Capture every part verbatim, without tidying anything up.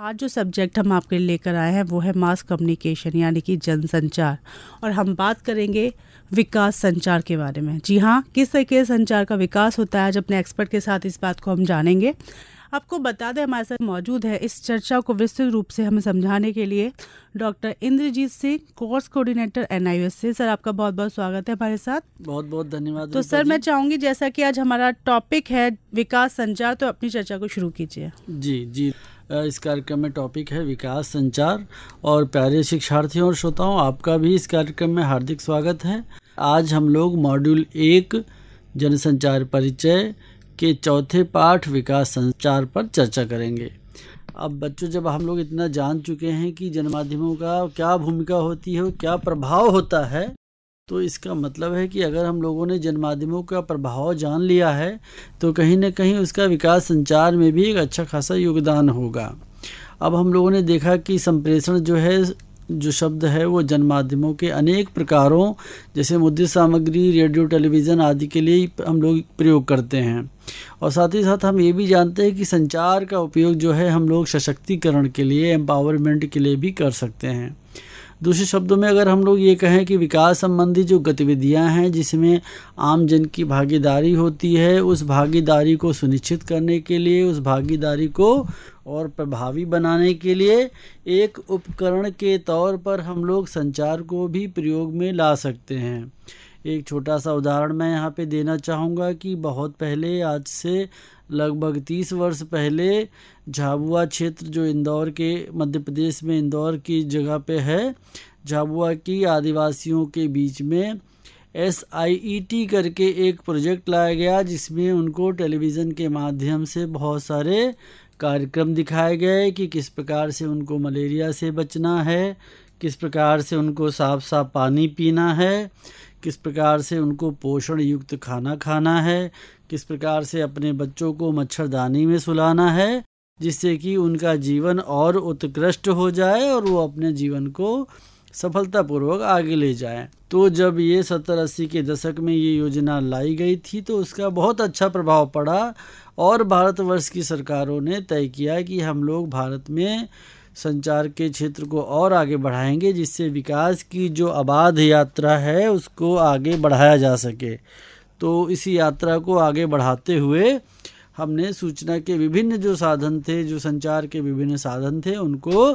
आज जो सब्जेक्ट हम आपके लिए लेकर आए हैं वो है मास कम्युनिकेशन यानी कि जनसंचार, और हम बात करेंगे विकास संचार के बारे में। जी हाँ, किस तरीके से संचार का विकास होता है, आज अपने एक्सपर्ट के साथ इस बात को हम जानेंगे। आपको बता दें हमारे साथ मौजूद है इस चर्चा को विस्तृत रूप से हमें समझाने के लिए doctor Inderjit Singh, course coordinator N I S से। सर, आपका बहुत बहुत स्वागत है हमारे साथ। बहुत बहुत धन्यवाद। तो सर, मैं चाहूँगी जैसा कि आज हमारा टॉपिक है विकास संचार, तो अपनी चर्चा को शुरू कीजिए। जी जी इस कार्यक्रम में टॉपिक है विकास संचार, और प्यारे शिक्षार्थियों और श्रोताओं, आपका भी इस कार्यक्रम में हार्दिक स्वागत है। आज हम लोग मॉड्यूल एक जनसंचार परिचय के चौथे पाठ विकास संचार पर चर्चा करेंगे। अब बच्चों, जब हम लोग इतना जान चुके हैं कि जनमाध्यमों का क्या भूमिका होती है, क्या प्रभाव होता है, तो इसका मतलब है कि अगर हम लोगों ने जनमाध्यमों का प्रभाव जान लिया है तो कहीं ना कहीं उसका विकास संचार में भी एक अच्छा खासा योगदान होगा। अब हम लोगों ने देखा कि संप्रेषण जो है, जो शब्द है, वो जनमाध्यमों के अनेक प्रकारों जैसे मुद्रित सामग्री, रेडियो, टेलीविज़न आदि के लिए हम लोग प्रयोग करते हैं। और साथ ही साथ हम ये भी जानते हैं कि संचार का उपयोग जो है हम लोग सशक्तिकरण के लिए, एम्पावरमेंट के लिए भी कर सकते हैं। दूसरे शब्दों में अगर हम लोग ये कहें कि विकास संबंधी जो गतिविधियां हैं जिसमें आम जन की भागीदारी होती है, उस भागीदारी को सुनिश्चित करने के लिए, उस भागीदारी को और प्रभावी बनाने के लिए एक उपकरण के तौर पर हम लोग संचार को भी प्रयोग में ला सकते हैं। एक छोटा सा उदाहरण मैं यहाँ पे देना चाहूँगा कि बहुत पहले, आज से लगभग तीस वर्ष पहले, झाबुआ क्षेत्र जो इंदौर के, मध्य प्रदेश में इंदौर की जगह पे है, झाबुआ की आदिवासियों के बीच में एस आई ई टी करके एक प्रोजेक्ट लाया गया, जिसमें उनको टेलीविज़न के माध्यम से बहुत सारे कार्यक्रम दिखाए गए कि किस प्रकार से उनको मलेरिया से बचना है, किस प्रकार से उनको साफ साफ पानी पीना है, किस प्रकार से उनको पोषण युक्त खाना खाना है, किस प्रकार से अपने बच्चों को मच्छरदानी में सुलाना है, जिससे कि उनका जीवन और उत्कृष्ट हो जाए और वो अपने जीवन को सफलतापूर्वक आगे ले जाएं। तो जब ये सत्तर अस्सी के दशक में ये योजना लाई गई थी तो उसका बहुत अच्छा प्रभाव पड़ा, और भारतवर्ष की सरकारों ने तय किया कि हम लोग भारत में संचार के क्षेत्र को और आगे बढ़ाएंगे, जिससे विकास की जो अबाध यात्रा है उसको आगे बढ़ाया जा सके। तो इसी यात्रा को आगे बढ़ाते हुए हमने सूचना के विभिन्न जो साधन थे, जो संचार के विभिन्न साधन थे, उनको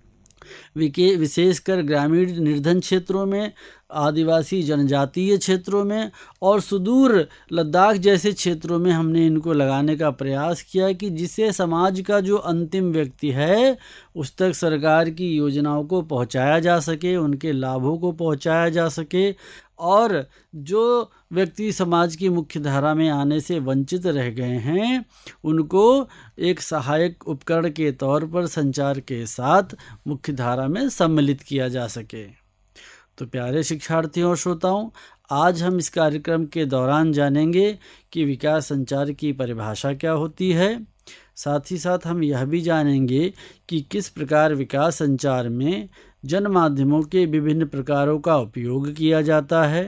विशेषकर ग्रामीण निर्धन क्षेत्रों में, आदिवासी जनजातीय क्षेत्रों में और सुदूर लद्दाख जैसे क्षेत्रों में हमने इनको लगाने का प्रयास किया कि जिससे समाज का जो अंतिम व्यक्ति है उस तक सरकार की योजनाओं को पहुंचाया जा सके, उनके लाभों को पहुंचाया जा सके, और जो व्यक्ति समाज की मुख्य धारा में आने से वंचित रह गए हैं उनको एक सहायक उपकरण के तौर पर संचार के साथ मुख्य धारा में सम्मिलित किया जा सके। तो प्यारे शिक्षार्थियों और श्रोताओं, आज हम इस कार्यक्रम के दौरान जानेंगे कि विकास संचार की परिभाषा क्या होती है। साथ ही साथ हम यह भी जानेंगे कि किस प्रकार विकास संचार में जनमाध्यमों के विभिन्न प्रकारों का उपयोग किया जाता है।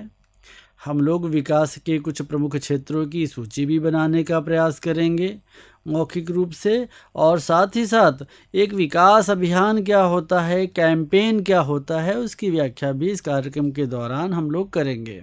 हम लोग विकास के कुछ प्रमुख क्षेत्रों की सूची भी बनाने का प्रयास करेंगे मौखिक रूप से, और साथ ही साथ एक विकास अभियान क्या होता है, कैंपेन क्या होता है, उसकी व्याख्या भी इस कार्यक्रम के दौरान हम लोग करेंगे।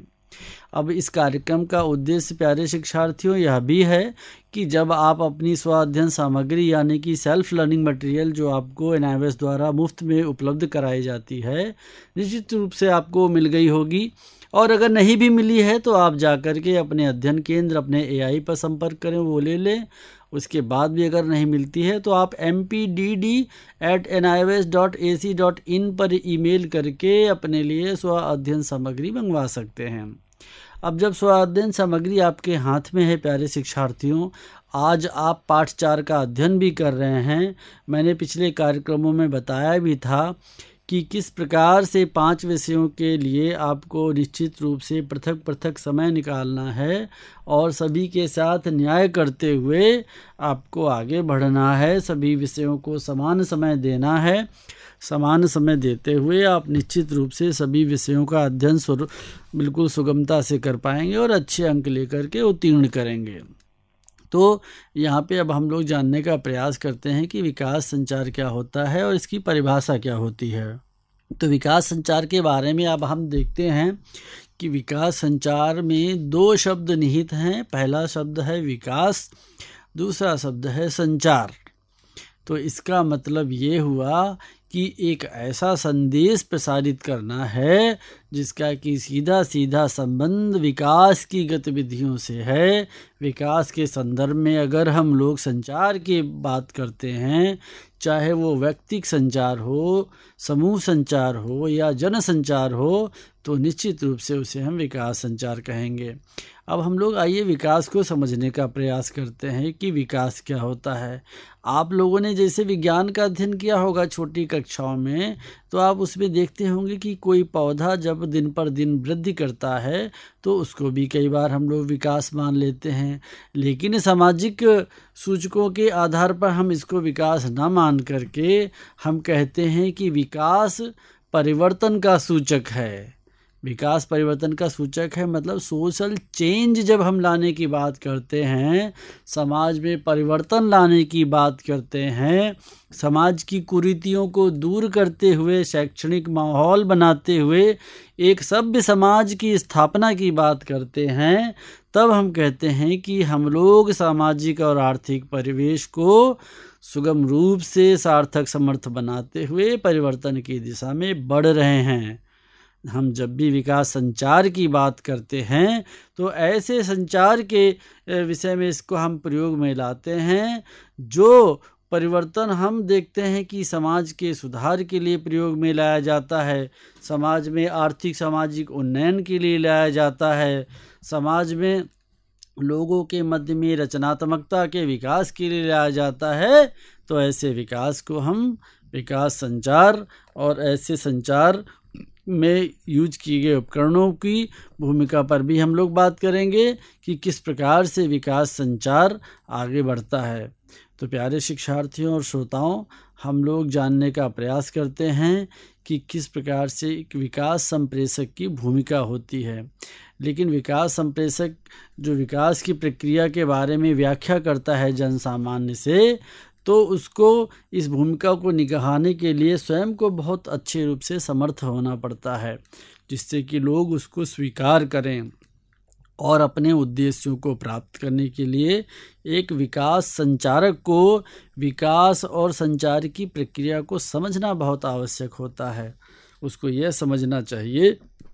अब इस कार्यक्रम का उद्देश्य प्यारे शिक्षार्थियों यह भी है कि जब आप अपनी स्व अध्ययन सामग्री यानी कि सेल्फ लर्निंग मटेरियल जो आपको एन आई एस द्वारा मुफ्त में उपलब्ध कराई जाती है, निश्चित रूप से आपको मिल गई होगी, और अगर नहीं भी मिली है तो आप जाकर के अपने अध्ययन केंद्र, अपने ए आई पर संपर्क करें, वो ले लें। उसके बाद भी अगर नहीं मिलती है तो आप M P D D at N I S dot A C dot in पर ईमेल करके अपने लिए स्व अध्ययन सामग्री मंगवा सकते हैं। अब जब स्व अध्ययन सामग्री आपके हाथ में है प्यारे शिक्षार्थियों, आज आप पाठ चार का अध्ययन भी कर रहे हैं। मैंने पिछले कार्यक्रमों में बताया भी था कि किस प्रकार से पांच विषयों के लिए आपको निश्चित रूप से पृथक पृथक समय निकालना है और सभी के साथ न्याय करते हुए आपको आगे बढ़ना है। सभी विषयों को समान समय देना है। समान समय देते हुए आप निश्चित रूप से सभी विषयों का अध्ययन बिल्कुल सुगमता से कर पाएंगे और अच्छे अंक लेकर के उत्तीर्ण करेंगे। तो यहाँ पे अब हम लोग जानने का प्रयास करते हैं कि विकास संचार क्या होता है और इसकी परिभाषा क्या होती है। तो विकास संचार के बारे में अब हम देखते हैं कि विकास संचार में दो शब्द निहित हैं। पहला शब्द है विकास, दूसरा शब्द है संचार। तो इसका मतलब ये हुआ कि एक ऐसा संदेश प्रसारित करना है जिसका कि सीधा सीधा संबंध विकास की गतिविधियों से है। विकास के संदर्भ में अगर हम लोग संचार की बात करते हैं, चाहे वो व्यक्तिगत संचार हो, समूह संचार हो या जन संचार हो, तो निश्चित रूप से उसे हम विकास संचार कहेंगे। अब हम लोग आइए विकास को समझने का प्रयास करते हैं कि विकास क्या होता है। आप लोगों ने जैसे विज्ञान का अध्ययन किया होगा छोटी कक्षाओं में, तो आप उसमें देखते होंगे कि कोई पौधा जब दिन पर दिन वृद्धि करता है तो उसको भी कई बार हम लोग विकास मान लेते हैं। लेकिन सामाजिक सूचकों के आधार पर हम इसको विकास ना मान करके हम कहते हैं कि विकास परिवर्तन का सूचक है। विकास परिवर्तन का सूचक है, मतलब सोशल चेंज जब हम लाने की बात करते हैं, समाज में परिवर्तन लाने की बात करते हैं, समाज की कुरीतियों को दूर करते हुए, शैक्षणिक माहौल बनाते हुए एक सभ्य समाज की स्थापना की बात करते हैं, तब हम कहते हैं कि हम लोग सामाजिक और आर्थिक परिवेश को सुगम रूप से सार्थक समर्थ बनाते हुए परिवर्तन की दिशा में बढ़ रहे हैं। हम जब भी विकास संचार की बात करते हैं तो ऐसे संचार के विषय में इसको हम प्रयोग में लाते हैं जो परिवर्तन हम देखते हैं कि समाज के सुधार के लिए प्रयोग में लाया जाता है, समाज में आर्थिक सामाजिक उन्नयन के लिए लाया जाता है, समाज में लोगों के मध्य में रचनात्मकता के विकास के लिए लाया जाता है। तो ऐसे विकास को हम विकास संचार और ऐसे संचार में यूज किए गए उपकरणों की भूमिका पर भी हम लोग बात करेंगे कि किस प्रकार से विकास संचार आगे बढ़ता है। तो प्यारे शिक्षार्थियों और श्रोताओं, हम लोग जानने का प्रयास करते हैं कि किस प्रकार से एक विकास संप्रेषक की भूमिका होती है। लेकिन विकास संप्रेषक जो विकास की प्रक्रिया के बारे में व्याख्या करता है जन सामान्य से, तो उसको इस भूमिका को निभाने के लिए स्वयं को बहुत अच्छे रूप से समर्थ होना पड़ता है, जिससे कि लोग उसको स्वीकार करें। और अपने उद्देश्यों को प्राप्त करने के लिए एक विकास संचारक को विकास और संचार की प्रक्रिया को समझना बहुत आवश्यक होता है। उसको यह समझना चाहिए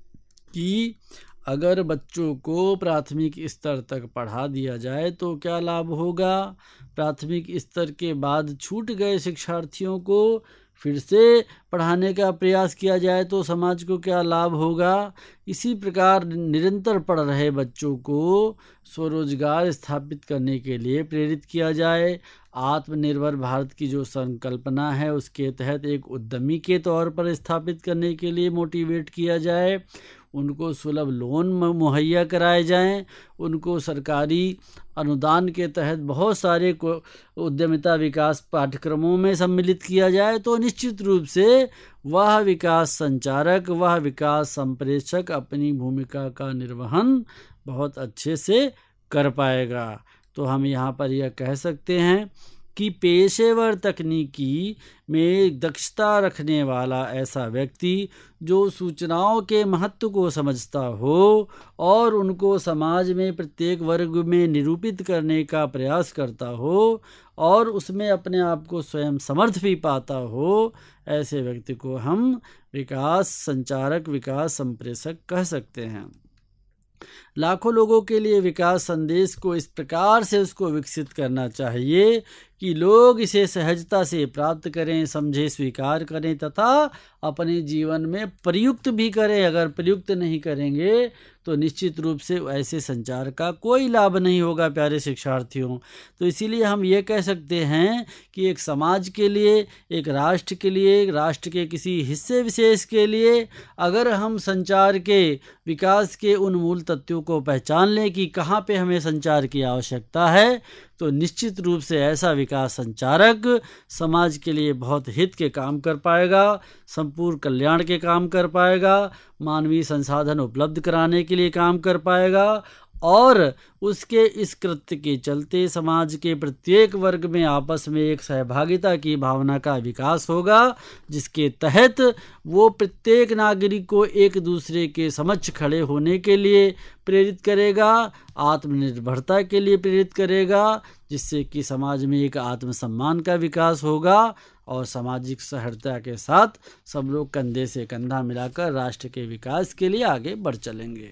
कि अगर बच्चों को प्राथमिक स्तर तक पढ़ा दिया जाए तो क्या लाभ होगा, प्राथमिक स्तर के बाद छूट गए शिक्षार्थियों को फिर से पढ़ाने का प्रयास किया जाए तो समाज को क्या लाभ होगा। इसी प्रकार निरंतर पढ़ रहे बच्चों को स्वरोजगार स्थापित करने के लिए प्रेरित किया जाए। आत्मनिर्भर भारत की जो संकल्पना है उसके तहत एक उद्यमी के तौर पर स्थापित करने के लिए मोटिवेट किया जाए। उनको सुलभ लोन मुहैया कराए जाएं, उनको सरकारी अनुदान के तहत बहुत सारे उद्यमिता विकास पाठ्यक्रमों में सम्मिलित किया जाए, तो निश्चित रूप से वह विकास संचारक, वह विकास संप्रेषक अपनी भूमिका का निर्वहन बहुत अच्छे से कर पाएगा। तो हम यहाँ पर यह कह सकते हैं कि पेशेवर तकनीकी में दक्षता रखने वाला ऐसा व्यक्ति जो सूचनाओं के महत्व को समझता हो और उनको समाज में प्रत्येक वर्ग में निरूपित करने का प्रयास करता हो और उसमें अपने आप को स्वयं समर्थ भी पाता हो, ऐसे व्यक्ति को हम विकास संचारक, विकास संप्रेषक कह सकते हैं। लाखों लोगों के लिए विकास संदेश को इस प्रकार से उसको विकसित करना चाहिए कि लोग इसे सहजता से प्राप्त करें, समझे, स्वीकार करें तथा अपने जीवन में प्रयुक्त भी करें। अगर प्रयुक्त नहीं करेंगे तो निश्चित रूप से ऐसे संचार का कोई लाभ नहीं होगा प्यारे शिक्षार्थियों। तो इसीलिए हम ये कह सकते हैं कि एक समाज के लिए, एक राष्ट्र के लिए, एक राष्ट्र के किसी हिस्से विशेष के लिए अगर हम संचार के विकास के उन मूल तत्वों को पहचान लें कि कहाँ पे हमें संचार की आवश्यकता है, तो निश्चित रूप से ऐसा विकास संचारक समाज के लिए बहुत हित के काम कर पाएगा, संपूर्ण कल्याण के काम कर पाएगा, मानवीय संसाधन उपलब्ध कराने के लिए काम कर पाएगा और उसके इस कृत्य के चलते समाज के प्रत्येक वर्ग में आपस में एक सहभागिता की भावना का विकास होगा, जिसके तहत वो प्रत्येक नागरिक को एक दूसरे के समक्ष खड़े होने के लिए प्रेरित करेगा, आत्मनिर्भरता के लिए प्रेरित करेगा, जिससे कि समाज में एक आत्मसम्मान का विकास होगा और सामाजिक सहृदयता के साथ सब लोग कंधे से कंधा मिलाकर राष्ट्र के विकास के लिए आगे बढ़ चलेंगे।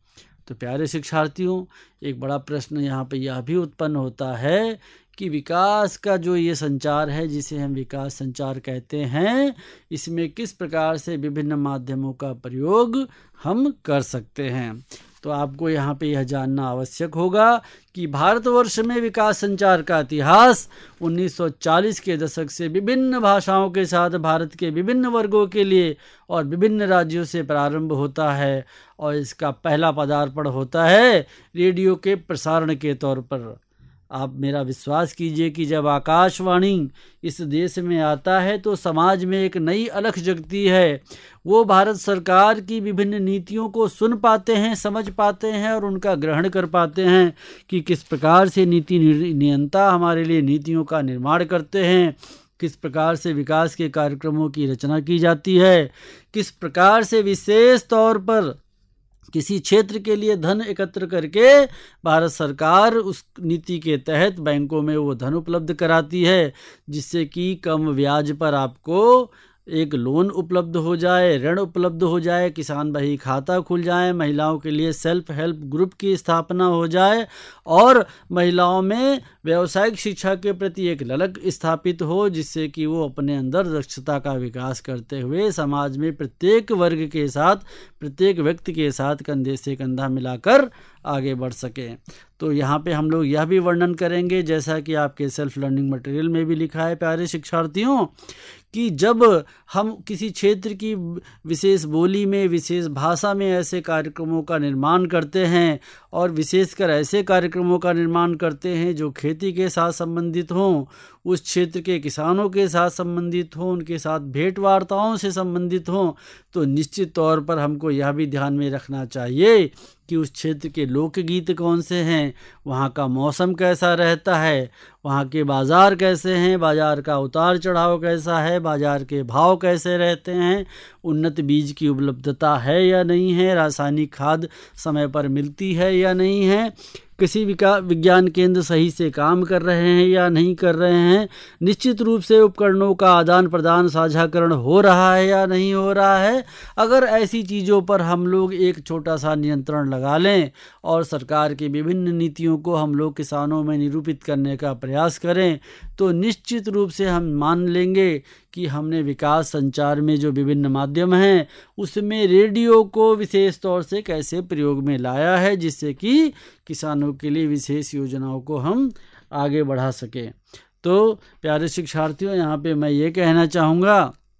तो प्यारे शिक्षार्थियों, एक बड़ा प्रश्न यहाँ पे यह भी उत्पन्न होता है कि विकास का जो ये संचार है, जिसे हम विकास संचार कहते हैं, इसमें किस प्रकार से विभिन्न माध्यमों का प्रयोग हम कर सकते हैं। तो आपको यहाँ पे यह जानना आवश्यक होगा कि भारतवर्ष में विकास संचार का इतिहास उन्नीस सौ चालीस के दशक से विभिन्न भाषाओं के साथ भारत के विभिन्न वर्गों के लिए और विभिन्न राज्यों से प्रारंभ होता है और इसका पहला पदार्पण होता है रेडियो के प्रसारण के तौर पर। आप मेरा विश्वास कीजिए कि जब आकाशवाणी इस देश में आता है तो समाज में एक नई अलख जगती है। वो भारत सरकार की विभिन्न नीतियों को सुन पाते हैं, समझ पाते हैं और उनका ग्रहण कर पाते हैं कि किस प्रकार से नीति नियंता हमारे लिए नीतियों का निर्माण करते हैं, किस प्रकार से विकास के कार्यक्रमों की रचना की जाती है, किस प्रकार से विशेष तौर पर किसी क्षेत्र के लिए धन एकत्र करके भारत सरकार उस नीति के तहत बैंकों में वो धन उपलब्ध कराती है, जिससे कि कम ब्याज पर आपको एक लोन उपलब्ध हो जाए, ऋण उपलब्ध हो जाए, किसान बही खाता खुल जाए, महिलाओं के लिए सेल्फ हेल्प ग्रुप की स्थापना हो जाए और महिलाओं में व्यावसायिक शिक्षा के प्रति एक ललक स्थापित हो, जिससे कि वो अपने अंदर दक्षता का विकास करते हुए समाज में प्रत्येक वर्ग के साथ, प्रत्येक व्यक्ति के साथ कंधे से कंधा मिलाकर आगे बढ़ सकें। तो यहाँ पे हम लोग यह भी वर्णन करेंगे, जैसा कि आपके सेल्फ लर्निंग मटेरियल में भी लिखा है प्यारे शिक्षार्थियों, कि जब हम किसी क्षेत्र की विशेष बोली में, विशेष भाषा में ऐसे कार्यक्रमों का निर्माण करते हैं और विशेषकर ऐसे कार्यक्रमों का निर्माण करते हैं जो खेती के साथ संबंधित हों, उस क्षेत्र के किसानों के साथ संबंधित हों, उनके साथ भेंट वार्ताओं से संबंधित हों, तो निश्चित तौर पर हमको यह भी ध्यान में रखना चाहिए कि उस क्षेत्र के लोकगीत कौन से हैं, वहाँ का मौसम कैसा रहता है, वहाँ के बाज़ार कैसे हैं, बाज़ार का उतार चढ़ाव कैसा है, बाज़ार के भाव कैसे रहते हैं, उन्नत बीज की उपलब्धता है या नहीं है, रासायनिक खाद समय पर मिलती है या नहीं है, किसी विका विज्ञान केंद्र सही से काम कर रहे हैं या नहीं कर रहे हैं, निश्चित रूप से उपकरणों का आदान प्रदान साझाकरण हो रहा है या नहीं हो रहा है। अगर ऐसी चीज़ों पर हम लोग एक छोटा सा नियंत्रण लगा लें और सरकार की विभिन्न नीतियों को हम लोग किसानों में निरूपित करने का प्रयास करें, तो निश्चित रूप से हम मान लेंगे कि हमने विकास संचार में जो विभिन्न माध्यम हैं उसमें रेडियो को विशेष तौर से कैसे प्रयोग में लाया है, जिससे कि किसानों के लिए विशेष योजनाओं को हम आगे बढ़ा सकें। तो प्यारे शिक्षार्थियों, यहाँ पे मैं ये कहना चाहूँगा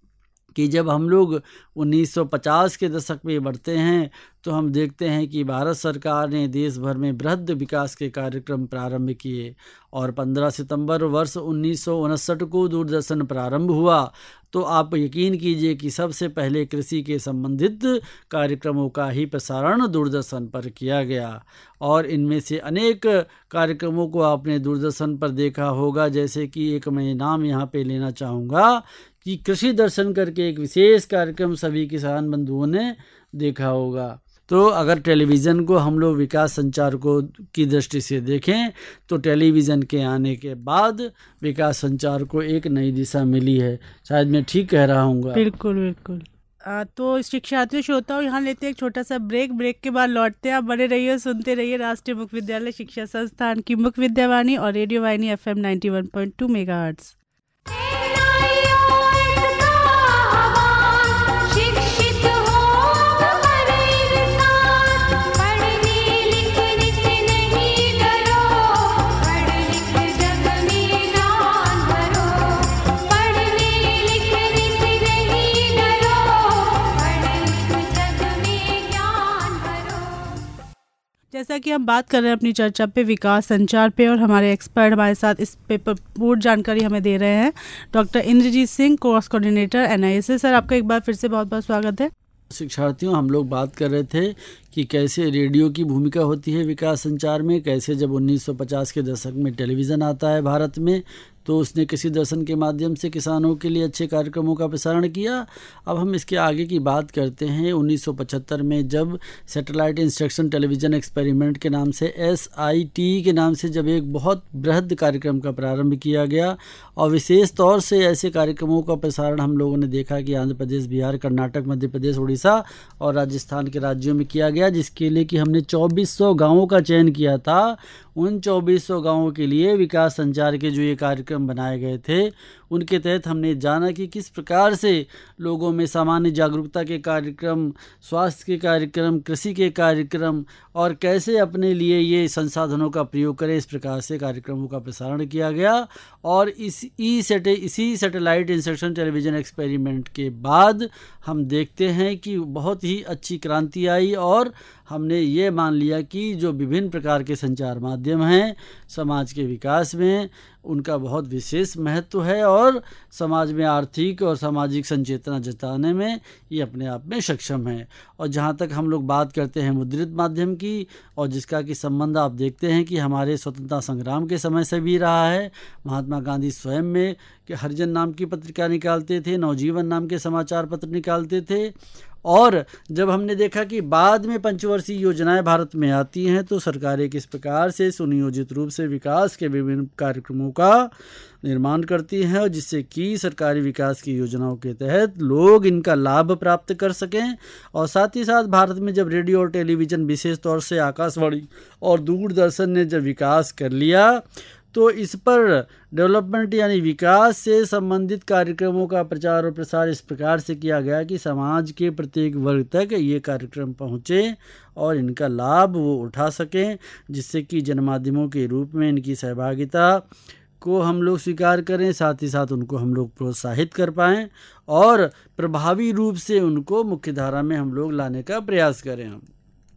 कि जब हम लोग उन्नीस सौ पचास के दशक में बढ़ते हैं तो हम देखते हैं कि भारत सरकार ने देश भर में बृहद विकास के कार्यक्रम प्रारंभ किए और पंद्रह सितंबर वर्ष उन्नीस सौ उनसठ को दूरदर्शन प्रारंभ हुआ। तो आप यकीन कीजिए कि सबसे पहले कृषि के संबंधित कार्यक्रमों का ही प्रसारण दूरदर्शन पर किया गया और इनमें से अनेक कार्यक्रमों को आपने दूरदर्शन पर देखा होगा, जैसे कि एक मैं नाम यहाँ पे लेना चाहूँगा कि कृषि दर्शन करके एक विशेष कार्यक्रम सभी किसान बंधुओं ने देखा होगा। तो अगर टेलीविज़न को हम लोग विकास संचार को की दृष्टि से देखें तो टेलीविज़न के आने के बाद विकास संचार को एक नई दिशा मिली है। शायद मैं ठीक कह रहा हूँ। बिल्कुल बिल्कुल। आ, तो शिक्षार्थियों श्रोताओं, यहाँ लेते हैं एक छोटा सा ब्रेक। ब्रेक के बाद लौटते हैं। आप बने रहिए, सुनते रहिए राष्ट्रीय मुक्त विद्यालय शिक्षा संस्थान की मुक्त विद्यावाणी और radio Vahini F M ninety one point two megahertz. जैसा कि हम बात कर रहे हैं अपनी चर्चा पे विकास संचार पे और हमारे एक्सपर्ट हमारे साथ इस पे पूर्ण जानकारी हमें दे रहे हैं doctor Inderjit Singh, course coordinator N I S A. Sir, आपका एक बार फिर से बहुत बहुत स्वागत है। शिक्षार्थियों, हम लोग बात कर रहे थे कि कैसे रेडियो की भूमिका होती है विकास संचार में, कैसे जब उन्नीस सौ पचास के दशक में टेलीविज़न आता है भारत में तो उसने कृषि दर्शन के माध्यम से किसानों के लिए अच्छे कार्यक्रमों का प्रसारण किया। अब हम इसके आगे की बात करते हैं। उन्नीस सौ पचहत्तर में जब सैटेलाइट इंस्ट्रक्शन टेलीविज़न एक्सपेरिमेंट के नाम से एस आई टी के नाम से जब एक बहुत बृहद कार्यक्रम का प्रारंभ किया गया और विशेष तौर से ऐसे कार्यक्रमों का प्रसारण हम लोगों ने देखा कि आंध्र प्रदेश, बिहार, कर्नाटक, मध्य प्रदेश, उड़ीसा और राजस्थान के राज्यों में किया गया, जिसके लिए कि हमने चौबीस सौ गाँवों का चयन किया था। उन चौबीस सौ गाँवों के लिए विकास संचार के जो ये कार्यक्रम बनाए गए थे उनके तहत हमने जाना कि किस प्रकार से लोगों में सामान्य जागरूकता के कार्यक्रम, स्वास्थ्य के कार्यक्रम, कृषि के कार्यक्रम और कैसे अपने लिए ये संसाधनों का प्रयोग करें, इस प्रकार से कार्यक्रमों का प्रसारण किया गया। और इस ई सेटे इसी सैटेलाइट इंस्ट्रक्शन टेलीविज़न एक्सपेरिमेंट के बाद हम देखते हैं कि बहुत ही अच्छी क्रांति आई और हमने ये मान लिया कि जो विभिन्न प्रकार के संचार माध्यम हैं समाज के विकास में उनका बहुत विशेष महत्व है और समाज में आर्थिक और सामाजिक संचेतना जताने में ये अपने आप में सक्षम है। और जहाँ तक हम लोग बात करते हैं मुद्रित माध्यम की और जिसका कि संबंध आप देखते हैं कि हमारे स्वतंत्रता संग्राम के समय से भी रहा है। महात्मा गांधी स्वयं में कि हरिजन नाम की पत्रिका निकालते थे, नवजीवन नाम के समाचार पत्र निकालते थे। और जब हमने देखा कि बाद में पंचवर्षीय योजनाएं भारत में आती हैं तो सरकारें किस प्रकार से सुनियोजित रूप से विकास के विभिन्न कार्यक्रमों का निर्माण करती हैं और जिससे कि सरकारी विकास की योजनाओं के तहत लोग इनका लाभ प्राप्त कर सकें। और साथ ही साथ भारत में जब रेडियो और टेलीविज़न, विशेष तौर से आकाशवाणी और दूरदर्शन ने जब विकास कर लिया तो इस पर डेवलपमेंट यानी विकास से संबंधित कार्यक्रमों का प्रचार और प्रसार इस प्रकार से किया गया कि समाज के प्रत्येक वर्ग तक ये कार्यक्रम पहुँचे और इनका लाभ वो उठा सकें, जिससे कि जनमाध्यमों के रूप में इनकी सहभागिता को हम लोग स्वीकार करें, साथ ही साथ उनको हम लोग प्रोत्साहित कर पाएँ और प्रभावी रूप से उनको मुख्य धारा में हम लोग लाने का प्रयास करें। हम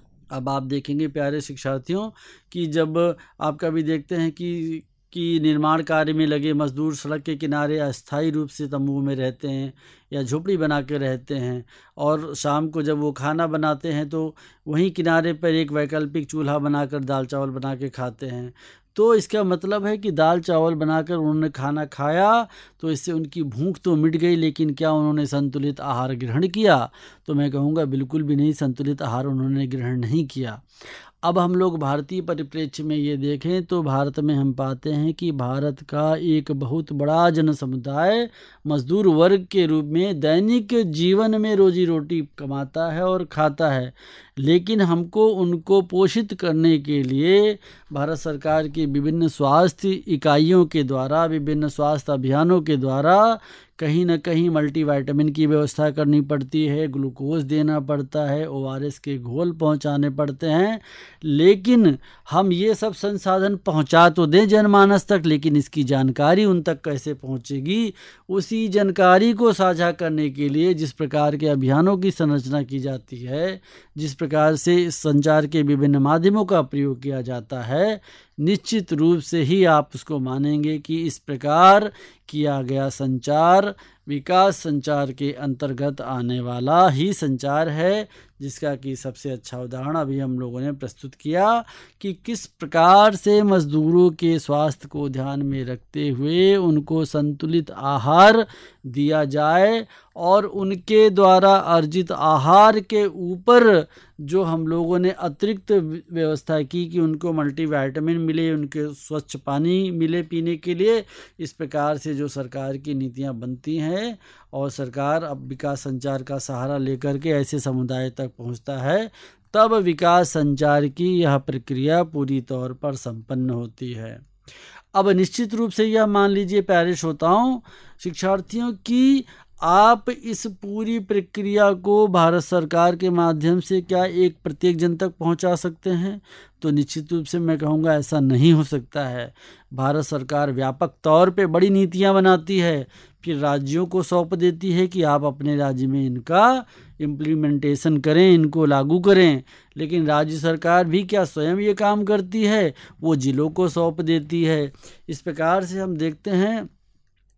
अब आप देखेंगे प्यारे शिक्षार्थियों कि जब आप कभी देखते हैं कि कि निर्माण कार्य में लगे मजदूर सड़क के किनारे अस्थायी रूप से तंबू में रहते हैं या झोपड़ी बना के रहते हैं और शाम को जब वो खाना बनाते हैं तो वहीं किनारे पर एक वैकल्पिक चूल्हा बनाकर दाल चावल बना के खाते हैं। तो इसका मतलब है कि दाल चावल बनाकर उन्होंने खाना खाया तो इससे उनकी भूख तो मिट गई, लेकिन क्या उन्होंने संतुलित आहार ग्रहण किया? तो मैं कहूँगा बिल्कुल भी नहीं, संतुलित आहार उन्होंने ग्रहण नहीं किया। अब हम लोग भारतीय परिप्रेक्ष्य में ये देखें तो भारत में हम पाते हैं कि भारत का एक बहुत बड़ा जन समुदाय मजदूर वर्ग के रूप में दैनिक जीवन में रोजी रोटी कमाता है और खाता है, लेकिन हमको उनको पोषित करने के लिए भारत सरकार की विभिन्न स्वास्थ्य इकाइयों के द्वारा, विभिन्न स्वास्थ्य अभियानों के द्वारा कहीं ना कहीं मल्टीविटामिन की व्यवस्था करनी पड़ती है, ग्लूकोज देना पड़ता है, ओ आर एस के घोल पहुंचाने पड़ते हैं। लेकिन हम ये सब संसाधन पहुंचा तो दें जनमानस तक, लेकिन इसकी जानकारी उन तक कैसे पहुंचेगी? उसी जानकारी को साझा करने के लिए जिस प्रकार के अभियानों की संरचना की जाती है, जिस प्रकार से इस संचार के विभिन्न माध्यमों का प्रयोग किया जाता है, निश्चित रूप से ही आप उसको मानेंगे कि इस प्रकार किया गया संचार विकास संचार के अंतर्गत आने वाला ही संचार है, जिसका कि सबसे अच्छा उदाहरण अभी हम लोगों ने प्रस्तुत किया कि किस प्रकार से मजदूरों के स्वास्थ्य को ध्यान में रखते हुए उनको संतुलित आहार दिया जाए और उनके द्वारा अर्जित आहार के ऊपर जो हम लोगों ने अतिरिक्त व्यवस्था की कि उनको मल्टीविटामिन मिले, उनके स्वच्छ पानी मिले पीने के लिए। इस प्रकार से जो सरकार की नीतियां बनती हैं और सरकार अब विकास संचार का सहारा लेकर के ऐसे समुदाय तक पहुंचता है, तब विकास संचार की यह प्रक्रिया पूरी तौर पर संपन्न होती है। अब निश्चित रूप से यह मान लीजिए प्यारे श्रोताओं, शिक्षार्थियों की आप इस पूरी प्रक्रिया को भारत सरकार के माध्यम से क्या एक प्रत्येक जन तक पहुंचा सकते हैं? तो निश्चित रूप से मैं कहूँगा ऐसा नहीं हो सकता है। भारत सरकार व्यापक तौर पे बड़ी नीतियां बनाती है, फिर राज्यों को सौंप देती है कि आप अपने राज्य में इनका इम्प्लीमेंटेशन करें, इनको लागू करें। लेकिन राज्य सरकार भी क्या स्वयं ये काम करती है? वो जिलों को सौंप देती है। इस प्रकार से हम देखते हैं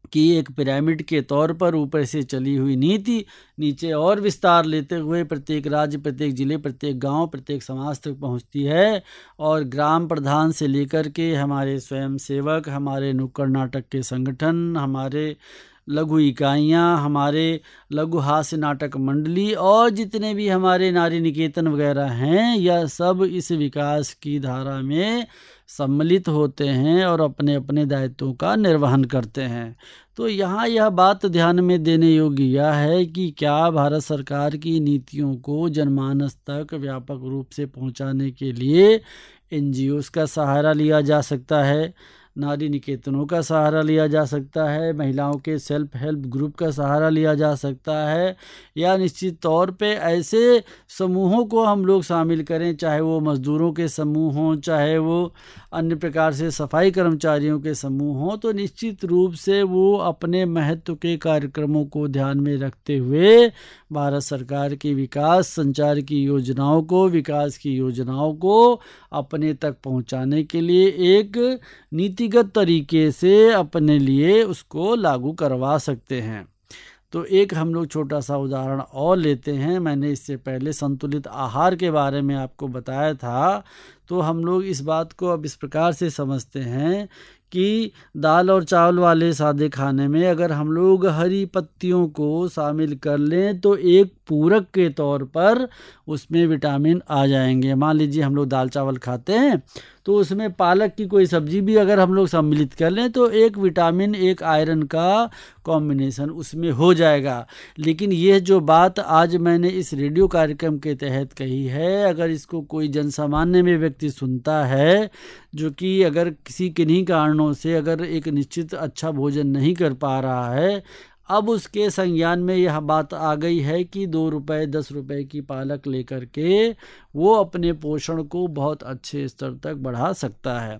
कि एक पिरामिड के तौर पर ऊपर से चली हुई नीति नीचे और विस्तार लेते हुए प्रत्येक राज्य, प्रत्येक जिले, प्रत्येक गांव, प्रत्येक समाज तक पहुंचती है। और ग्राम प्रधान से लेकर के हमारे स्वयं सेवक, हमारे नुक्कड़ नाटक के संगठन, हमारे लघु इकाइयाँ, हमारे लघु हास्य नाटक मंडली और जितने भी हमारे नारी निकेतन वगैरह हैं, यह सब इस विकास की धारा में सम्मिलित होते हैं और अपने अपने दायित्वों का निर्वहन करते हैं। तो यहाँ यह बात ध्यान में देने योग्य यह है कि क्या भारत सरकार की नीतियों को जनमानस तक व्यापक रूप से पहुँचाने के लिए एन जी ओज़ का सहारा लिया जा सकता है, नारी निकेतनों का सहारा लिया जा सकता है, महिलाओं के सेल्फ हेल्प ग्रुप का सहारा लिया जा सकता है, या निश्चित तौर पे ऐसे समूहों को हम लोग शामिल करें, चाहे वो मजदूरों के समूह हों, चाहे वो अन्य प्रकार से सफाई कर्मचारियों के समूह हों, तो निश्चित रूप से वो अपने महत्व के कार्यक्रमों को ध्यान में रखते हुए भारत सरकार की विकास संचार की योजनाओं को, विकास की योजनाओं को अपने तक पहुंचाने के लिए एक नीतिगत तरीके से अपने लिए उसको लागू करवा सकते हैं। तो एक हम लोग छोटा सा उदाहरण और लेते हैं। मैंने इससे पहले संतुलित आहार के बारे में आपको बताया था, तो हम लोग इस बात को अब इस प्रकार से समझते हैं कि दाल और चावल वाले सादे खाने में अगर हम लोग हरी पत्तियों को शामिल कर लें तो एक पूरक के तौर पर उसमें विटामिन आ जाएंगे। मान लीजिए हम लोग दाल चावल खाते हैं तो उसमें पालक की कोई सब्जी भी अगर हम लोग सम्मिलित कर लें तो एक विटामिन, एक आयरन का कॉम्बिनेशन उसमें हो जाएगा। लेकिन यह जो बात आज मैंने इस रेडियो कार्यक्रम के तहत कही है, अगर इसको कोई जनसामान्य में व्यक्ति सुनता है जो कि अगर किसी किन्हीं कारणों से अगर एक निश्चित अच्छा भोजन नहीं कर पा रहा है, अब उसके संज्ञान में यह बात आ गई है कि दो रुपए दस रुपए की पालक लेकर के वो अपने पोषण को बहुत अच्छे स्तर तक बढ़ा सकता है।